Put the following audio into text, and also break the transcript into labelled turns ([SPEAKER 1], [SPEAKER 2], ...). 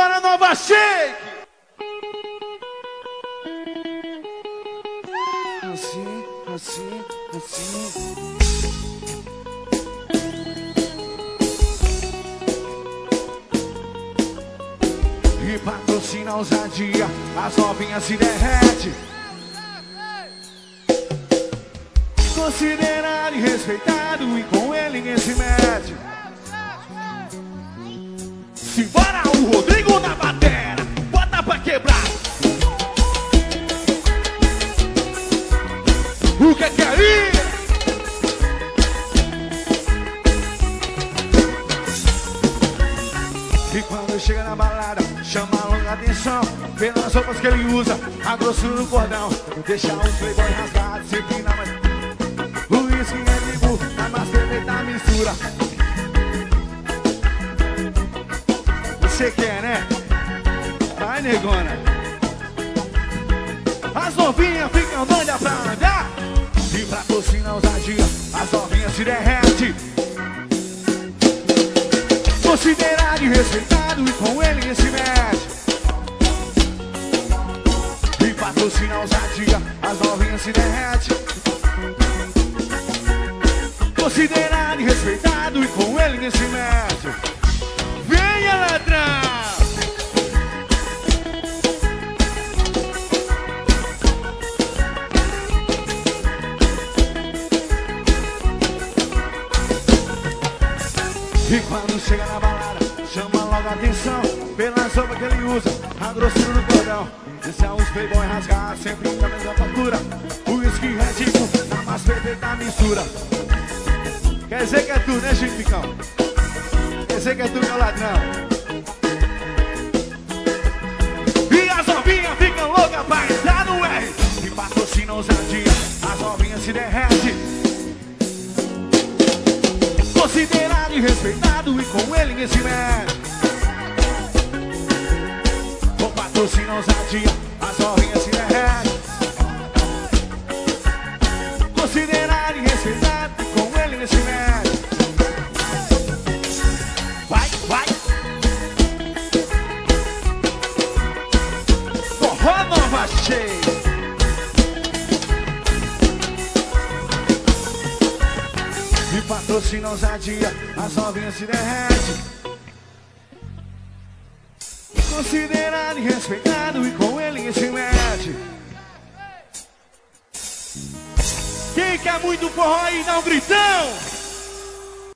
[SPEAKER 1] Simbora, Nova Shake! Assim, assim, assim. E patrocina a ousadia, as novinhas se derrete. Considerado e respeitado, e com ele ninguém se mete. Simbora, o Rodrigo na batera, bota pra quebrar. O que é isso? E quando chega na balada, chama logo a atenção pelas roupas que ele usa, a grossura do cordão. Deixa os playboy rasgados, sempre na mais. O uísque é de burro, na mais perfeita mistura. Você quer, né? Vai, negona. As novinhas ficam doidas pra andar. E pra torcida ousadia, as novinhas se derrete. Considerado e respeitado, e com ele ninguém se mete. E patrocina a ousadia, as novinhas se derrete. Considerado e respeitado, e com ele ninguém se mete. Venha, ladrão! E quando chega na balada, chama logo a atenção pela roupa que ele usa, a grossura do cordão. Esse é os playboy rasgados, sempre da mesma fatura. O uísque Red Bull, na mais perfeita mistura. Quer dizer que é tu, né, Chipicão? Quer dizer que é tu, meu ladrão? E as novinhas ficam loucas pra entrar no R. E patrocina a ousadia, as novinhas se derretem. Considerado e respeitado, e com ele ninguém se mete. Com patrocina a ousadia, as novinhas se derretem. Considerado e respeitado, e com ele ninguém se mete. Vai, vai. Forró Nova Shake. E patrocina a ousadia, as novinhas se derrete. Considerado e respeitado, e com ele ninguém se mete. Quem quer muito forró aí, dá um gritão.